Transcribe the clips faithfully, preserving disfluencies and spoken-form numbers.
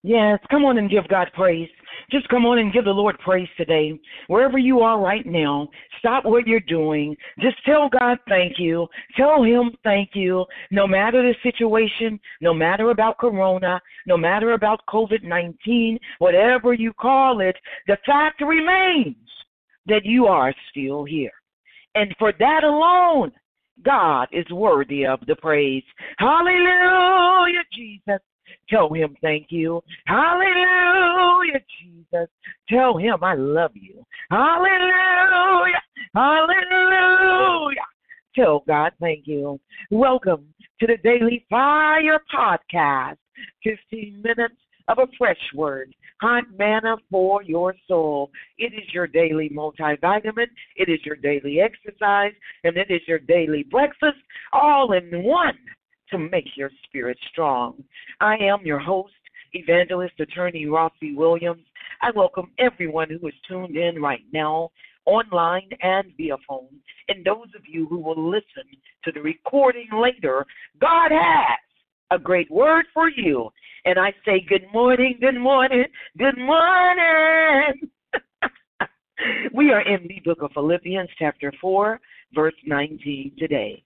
Yes, come on and give God praise. Just come on and give the Lord praise today. Wherever you are right now, stop what you're doing. Just tell God thank you. Tell him thank you. No matter the situation, no matter about corona, no matter about COVID nineteen, whatever you call it, the fact remains that you are still here. And for that alone, God is worthy of the praise. Hallelujah, Jesus. Tell him thank you. Hallelujah, Jesus. Tell him I love you. Hallelujah. Hallelujah. Tell God thank you. Welcome to the Daily Fire Podcast. fifteen minutes of a fresh word. Hot manna for your soul. It is your daily multivitamin. It is your daily exercise. And it is your daily breakfast all in one to make your spirit strong. I am your host, evangelist attorney Rossi Williams. I welcome everyone who is tuned in right now, online and via phone. And those of you who will listen to the recording later, God has a great word for you. And I say good morning, good morning, good morning. We are in the book of Philippians chapter four, verse nineteen today.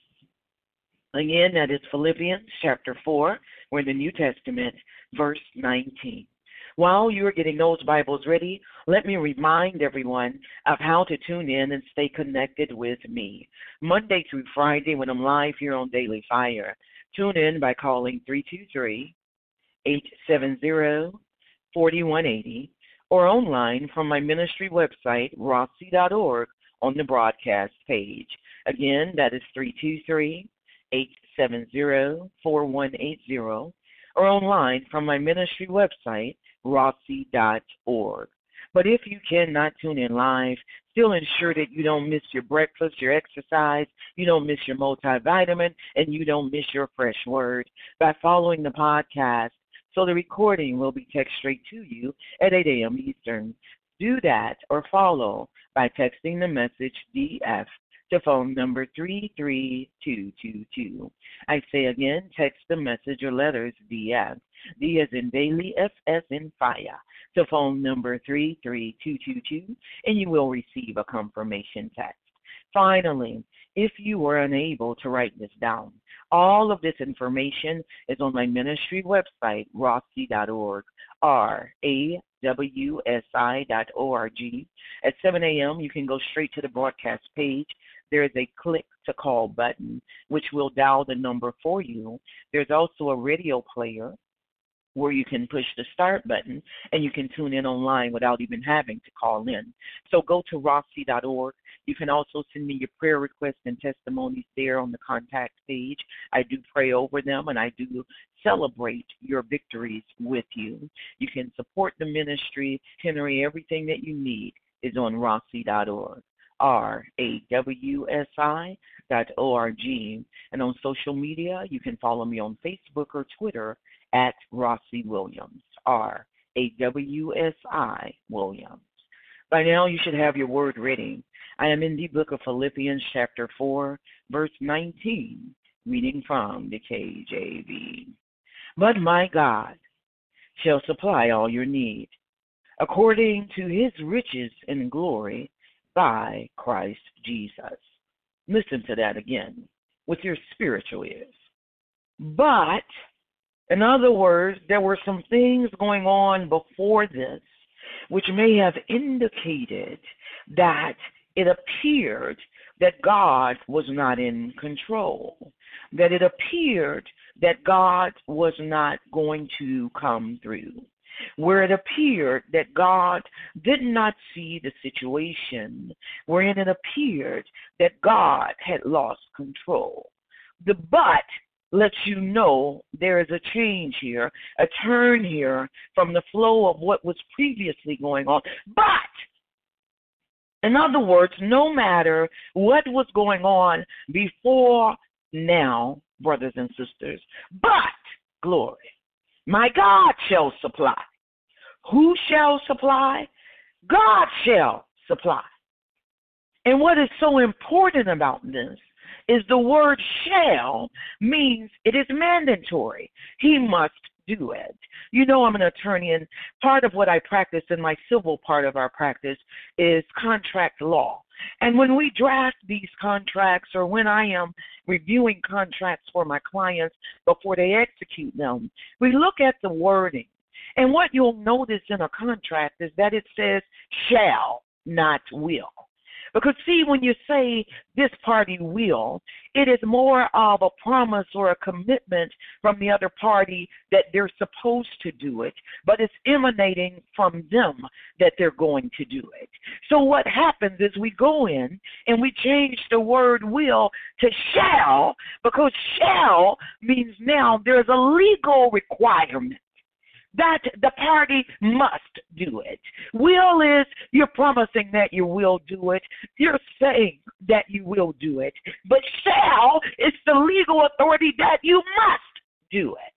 Again, that is Philippians chapter four. We're in the New Testament, verse nineteen. While you are getting those Bibles ready, let me remind everyone of how to tune in and stay connected with me. Monday through Friday when I'm live here on Daily Fire, tune in by calling three two three, eight seven zero, four one eight zero or online from my ministry website, rossi dot org, on the broadcast page. Again, that is three two three, eight seven zero, four one eight zero or online from my ministry website, rossi dot org. But if you cannot tune in live, still ensure that you don't miss your breakfast, your exercise, you don't miss your multivitamin, and you don't miss your fresh word by following the podcast. So the recording will be texted straight to you at eight a.m. Eastern. Do that or follow by texting the message D F to phone number three three two two two. I say again, text the message or letters D F. D as in daily, F as in fire, to phone number three three two two two, and you will receive a confirmation text. Finally, if you were unable to write this down, all of this information is on my ministry website, rossi dot org, R A W S I dot O R G. At seven a.m., you can go straight to the broadcast page. There is a click to call button, which will dial the number for you. There's also a radio player where you can push the start button and you can tune in online without even having to call in. So go to rossi dot org. You can also send me your prayer requests and testimonies there on the contact page. I do pray over them and I do celebrate your victories with you. You can support the ministry. Henry, everything that you need is on rossi dot org. R A W S I dot O R G. And on social media, you can follow me on Facebook or Twitter at Rossi Williams, R A W S I Williams. By now, you should have your word ready. I am in the book of Philippians chapter four, verse nineteen, reading from the K J V. But my God shall supply all your need, according to his riches in glory, by Christ Jesus. Listen to that again with your spiritual ears. But, in other words, there were some things going on before this which may have indicated that it appeared that God was not in control, that it appeared that God was not going to come through, where it appeared that God did not see the situation, wherein it appeared that God had lost control. The but lets you know there is a change here, a turn here from the flow of what was previously going on. But, in other words, no matter what was going on before now, brothers and sisters, but, glory, my God shall supply. Who shall supply? God shall supply. And what is so important about this is the word shall means it is mandatory. He must do it. You know I'm an attorney, and part of what I practice in my civil part of our practice is contract law. And when we draft these contracts, or when I am reviewing contracts for my clients before they execute them, we look at the wording. And what you'll notice in a contract is that it says shall, not will. Because, see, when you say this party will, it is more of a promise or a commitment from the other party that they're supposed to do it, but it's emanating from them that they're going to do it. So what happens is we go in and we change the word will to shall, because shall means now there's a legal requirement that the party must do it. Will is you're promising that you will do it. You're saying that you will do it. But shall is the legal authority that you must do it.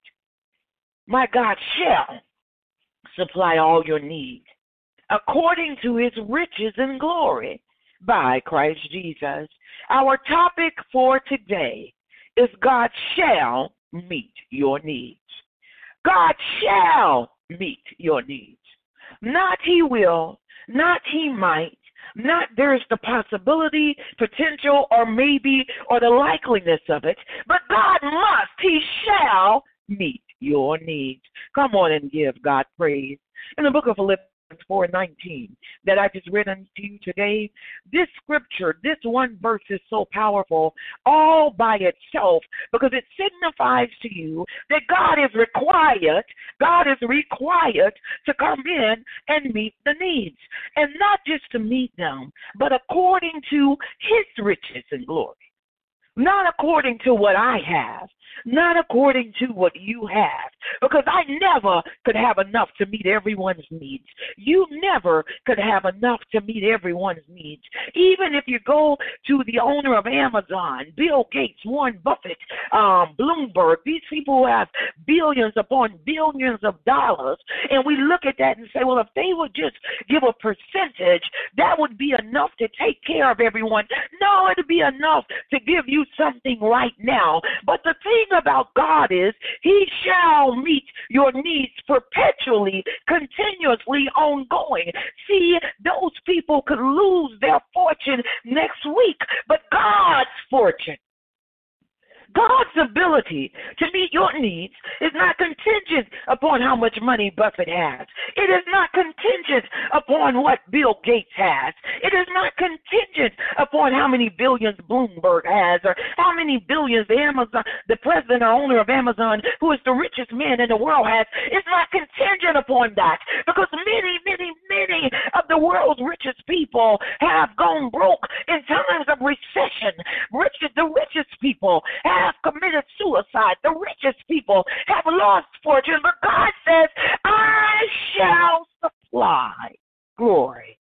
My God shall supply all your needs according to his riches and glory by Christ Jesus. Our topic for today is God shall meet your needs. God shall meet your needs. Not he will, not he might, not there's the possibility, potential, or maybe, or the likeliness of it, but God must, he shall meet your needs. Come on and give God praise. In the book of Philippians four nineteen that I just read unto you today, this scripture, this one verse is so powerful all by itself, because it signifies to you that God is required, God is required to come in and meet the needs. And not just to meet them, but according to his riches and glory. Not according to what I have, not according to what you have, because I never could have enough to meet everyone's needs. You never could have enough to meet everyone's needs. Even if you go to the owner of Amazon, Bill Gates, Warren Buffett, um, Bloomberg, these people who have billions upon billions of dollars, and we look at that and say, well, if they would just give a percentage, that would be enough to take care of everyone. No, it would be enough to give you something right now. But the thing about God is he shall meet your needs perpetually, continuously, ongoing. See, those people could lose their fortune next week, but God's fortune, God's ability to meet your needs is not contingent upon how much money Buffett has. It is not contingent upon what Bill Gates has. It is not contingent upon how many billions Bloomberg has, or how many billions the Amazon, the president or owner of Amazon, who is the richest man in the world, has. It's not contingent upon that, because many, many, many of the world's richest people have gone broke in times of recession. Richest, the richest people have have committed suicide. The richest people have lost fortune, but God says, I shall supply, glory,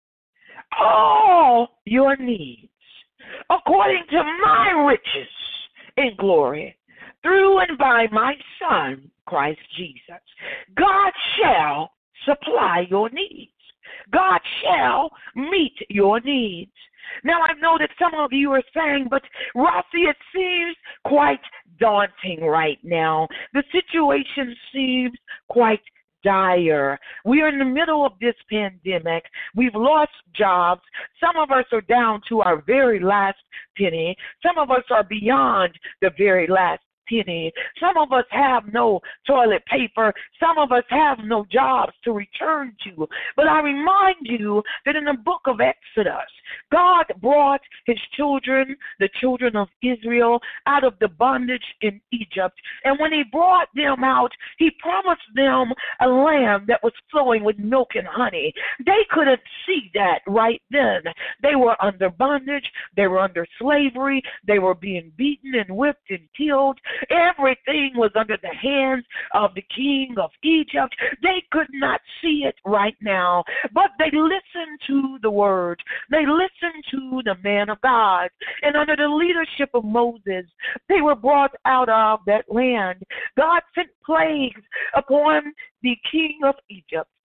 all your needs according to my riches in glory through and by my Son, Christ Jesus. God shall supply your needs. God shall meet your needs. Now, I know that some of you are saying, but Rossi, it seems quite daunting right now. The situation seems quite dire. We are in the middle of this pandemic. We've lost jobs. Some of us are down to our very last penny. Some of us are beyond the very last penny. Some of us have no toilet paper. Some of us have no jobs to return to. But I remind you that in the book of Exodus, God brought his children, the children of Israel, out of the bondage in Egypt. And when he brought them out, he promised them a land that was flowing with milk and honey. They couldn't see that right then. They were under bondage. They were under slavery. They were being beaten and whipped and killed. Everything was under the hands of the king of Egypt. They could not see it right now, but they listened to the word. They listened to the man of God. And under the leadership of Moses, they were brought out of that land. God sent plagues upon the king of Egypt.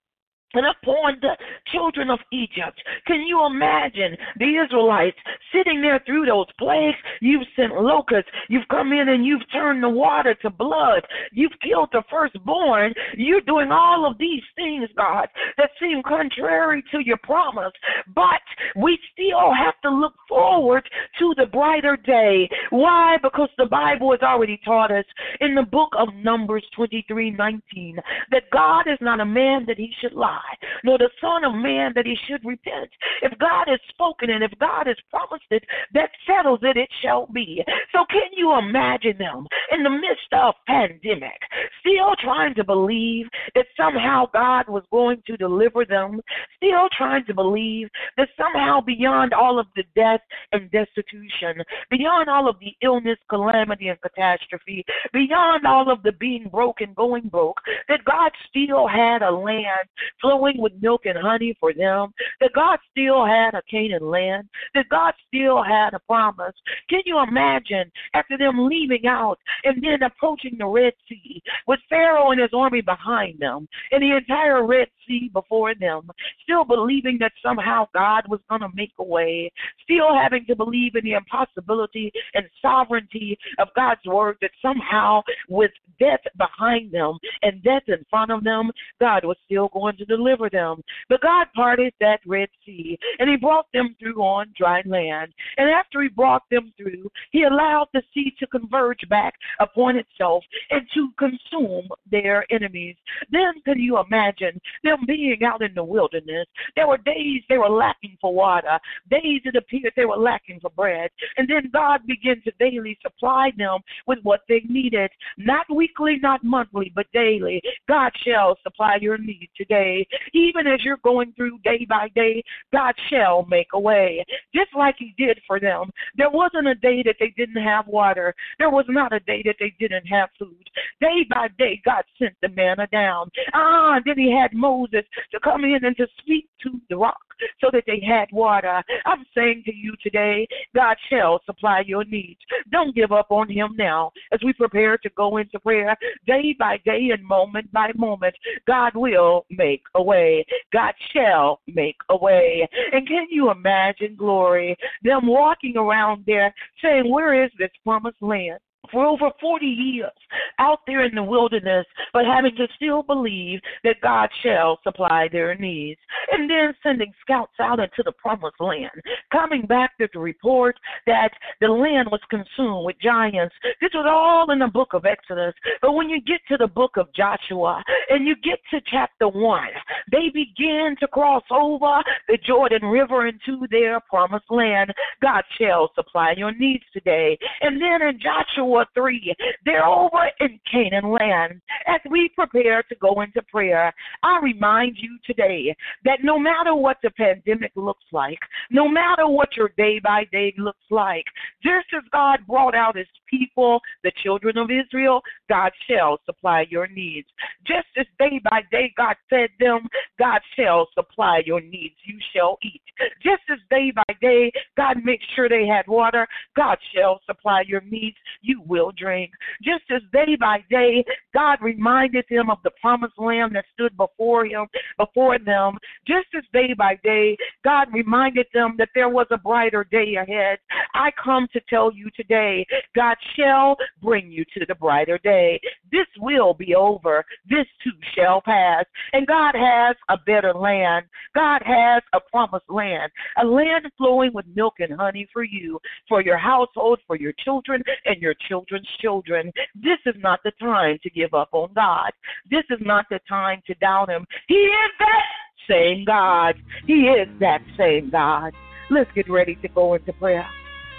and upon the children of Egypt. Can you imagine the Israelites sitting there through those plagues? You've sent locusts. You've come in and you've turned the water to blood. You've killed the firstborn. You're doing all of these things, God, that seem contrary to your promise. But we still have to look forward to the brighter day. Why? Because the Bible has already taught us in the book of Numbers twenty-three nineteen that God is not a man that he should lie, nor the Son of Man that he should repent. If God has spoken and if God has promised it, that settles it, it shall be. So can you imagine them in the midst of pandemic, still trying to believe that somehow God was going to deliver them, still trying to believe that somehow beyond all of the death and destitution, beyond all of the illness, calamity, and catastrophe, beyond all of the being broke and going broke, that God still had a land flowing with milk and honey for them, that God still had a Canaan land, that God still had a promise. Can you imagine after them leaving out and then approaching the Red Sea with Pharaoh and his army behind them and the entire Red Sea before them, still believing that somehow God was going to make a way, still having to believe in the impossibility and sovereignty of God's word, that somehow with death behind them and death in front of them, God was still going to deliver them. But God parted that Red Sea, and he brought them through on dry land. And after he brought them through, he allowed the sea to converge back upon itself and to consume their enemies. Then can you imagine them being out in the wilderness? There were days they were lacking for water, days it appeared they were lacking for bread, and then God began to daily supply them with what they needed, not weekly, not monthly, but daily. God shall supply your need today. Even as you're going through day by day, God shall make a way, just like he did for them. There wasn't a day that they didn't have water. There was not a day that they didn't have food. Day by day, God sent the manna down. Ah, then he had Moses to come in and to speak to the rock so that they had water. I'm saying to you today, God shall supply your needs. Don't give up on him now as we prepare to go into prayer day by day and moment by moment. God will make a way. God shall make a way. And can you imagine, glory, them walking around there saying, where is this promised land? For over forty years out there in the wilderness, but having to still believe that God shall supply their needs. And then sending scouts out into the promised land, coming back with the report that the land was consumed with giants. This was all in the book of Exodus. But when you get to the book of Joshua and you get to chapter one, they begin to cross over the Jordan River into their promised land. God shall supply your needs today. And then in Joshua three, they're over in Canaan land. As we prepare to go into prayer, I remind you today that no matter what the pandemic looks like, no matter what your day by day looks like, just as God brought out his people, the children of Israel, God shall supply your needs. Just as day by day God fed them, God shall supply your needs. You shall eat. Just as day by day God makes sure they had water, God shall supply your needs. You will drink. Just as day by day God reminded them of the promised land that stood before him, before them, just as day by day God reminded them that there was a brighter day ahead, I come to tell you today, God shall bring you to the brighter day. This will be over. This too shall pass. And God has a better land. God has a promised land, a land flowing with milk and honey for you, for your household, for your children, and your children's children. This is not the time to give up on God. This is not the time to doubt him. He is that same God. He is that same God. Let's get ready to go into prayer.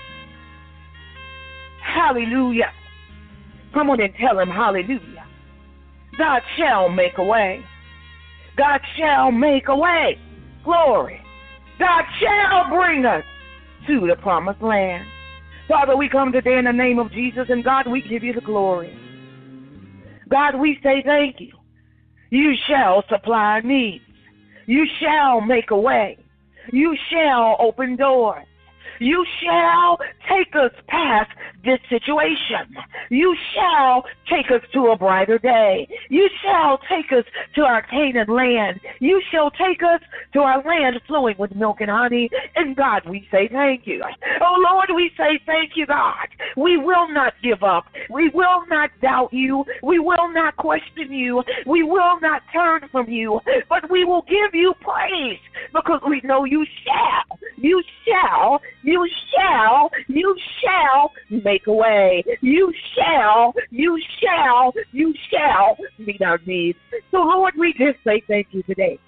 Hallelujah. Come on and tell him hallelujah. God shall make a way. God shall make a way. Glory. God shall bring us to the promised land. Father, we come today in the name of Jesus, and God, we give you the glory. God, we say thank you. You shall supply our needs. You shall make a way. You shall open doors. You shall take us past this situation. You shall take us to a brighter day. You shall take us to our Canaan land. You shall take us to our land flowing with milk and honey. And God, we say thank you. Oh Lord, we say thank you, God. We will not give up. We will not doubt you. We will not question you. We will not turn from you, but we will give you praise because we know you shall. You shall. You shall. You shall make a way. You shall. You shall. You shall meet our needs. So Lord, we just say thank you today.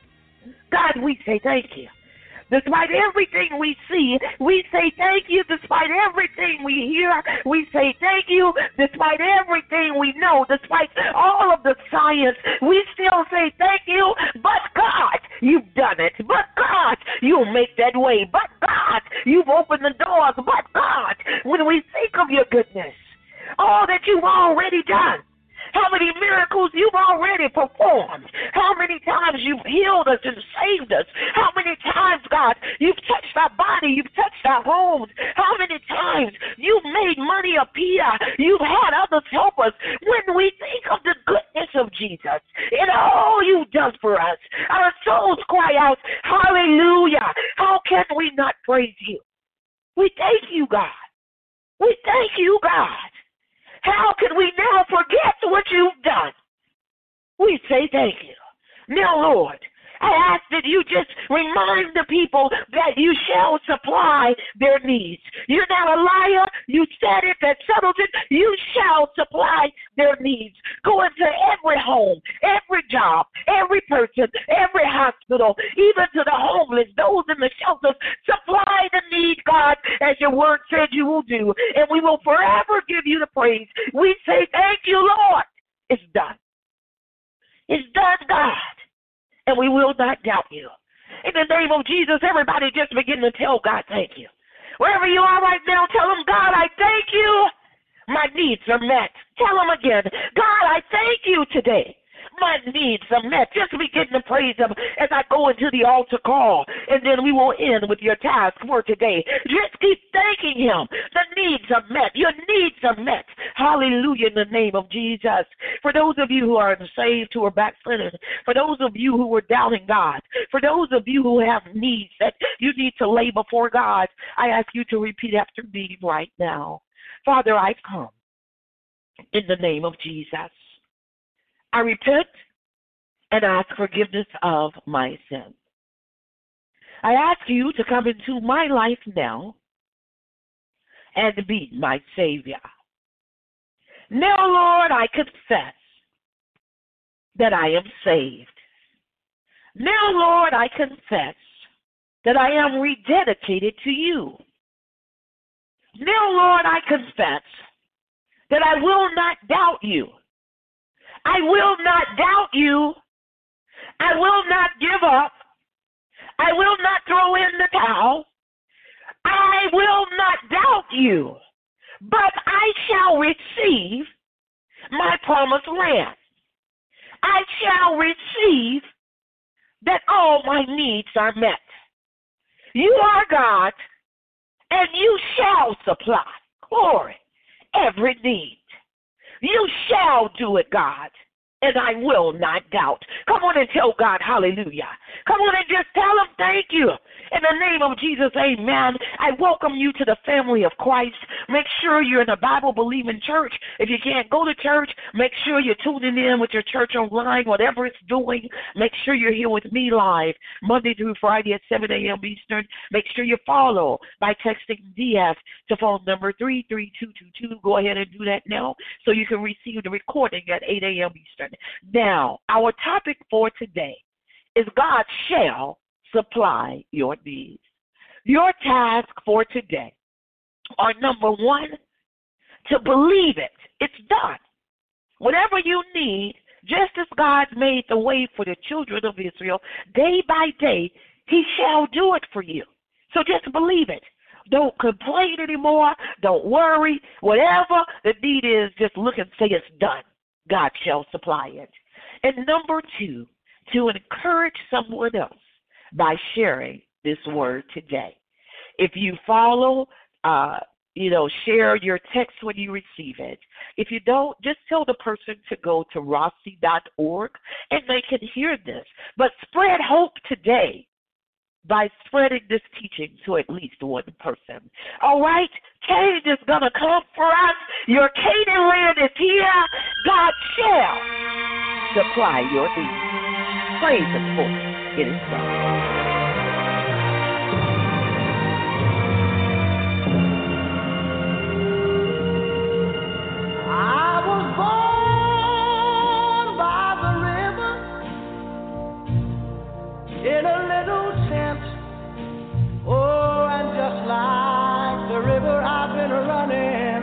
God, we say thank you. Despite everything we see, we say thank you. Despite everything we hear, we say thank you. Despite everything we know, despite all of the science, we still say thank you. But God, you've done it. But God, you'll make that way. But God, you've opened the doors. But God, when we think of your goodness, all that you've already done, how many miracles you've already performed, how many times you've healed us and saved us, how many times, God, you've touched our body, you've touched our homes, how many times you've made money appear, you've had others help us. When we think of the goodness of Jesus and all you've done for us, our souls cry out, hallelujah. How can we not praise you? We thank you, God. We thank you, God. How can we now forget what you've done? We say thank you. Now, Lord, I ask that you just remind the people that you shall supply their needs. You're not a liar. You said it. That settles it. You shall supply their needs. Go into every home, every job, every person, every hospital, even to the homeless, those in the shelters. Supply the need, God, as your word said you will do. And we will forever give you the praise. We say thank you, Lord. It's done. It's done, God. And we will not doubt you. In the name of Jesus, everybody just begin to tell God thank you. Wherever you are right now, tell him, God, I thank you. My needs are met. Tell him again, God, I thank you today. My needs are met. Just begin to praise him as I go into the altar call, and then we will end with your task for today. Just keep thanking him. The needs are met. Your needs are met. Hallelujah, in the name of Jesus. For those of you who are unsaved, who are backslidden, for those of you who are doubting God, for those of you who have needs that you need to lay before God, I ask you to repeat after me right now. Father, I come in the name of Jesus. I repent and ask forgiveness of my sins. I ask you to come into my life now and be my Savior. Now, Lord, I confess that I am saved. Now, Lord, I confess that I am rededicated to you. Now, Lord, I confess that I will not doubt you. I will not doubt you. I will not give up. I will not throw in the towel. I will not doubt you, but I shall receive my promised land. I shall receive that all my needs are met. You are God, and you shall supply, glory, every need. You shall do it, God, and I will not doubt. Come on and tell God, hallelujah. Come on and just tell him thank you. In the name of Jesus, amen. I welcome you to the family of Christ. Make sure you're in a Bible-believing church. If you can't go to church, make sure you're tuning in with your church online, whatever it's doing. Make sure you're here with me live, Monday through Friday at seven a.m. Eastern. Make sure you follow by texting D F to phone number three three two two two. Go ahead and do that now so you can receive the recording at eight a.m. Eastern. Now, our topic for today is God shall supply your needs. Your task for today are, number one, to believe it. It's done. Whatever you need, just as God made the way for the children of Israel, day by day, he shall do it for you. So just believe it. Don't complain anymore. Don't worry. Whatever the need is, just look and say it's done. God shall supply it. And number two, to encourage someone else by sharing this word today. If you follow, uh, you know, share your text when you receive it. If you don't, just tell the person to go to rossi dot org and they can hear this. But spread hope today by spreading this teaching to at least one person. All right? Change is going to come for us. Your Canaan land is here. God shall supply your needs. Praise Him for it. It is so. In a little tent, oh, and just like the river I've been running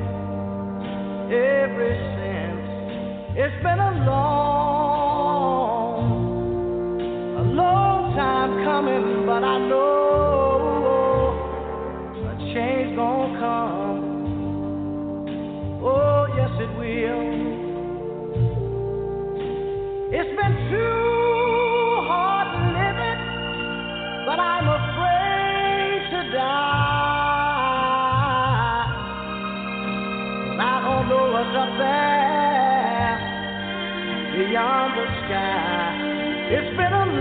ever since. It's been a long, a long time coming, but I know a change gonna come. Oh, yes it will. It's been too but I'm afraid to die. I don't know what's up there beyond the sky. It's been a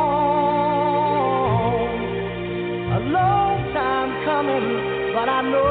long, a long time coming, but I know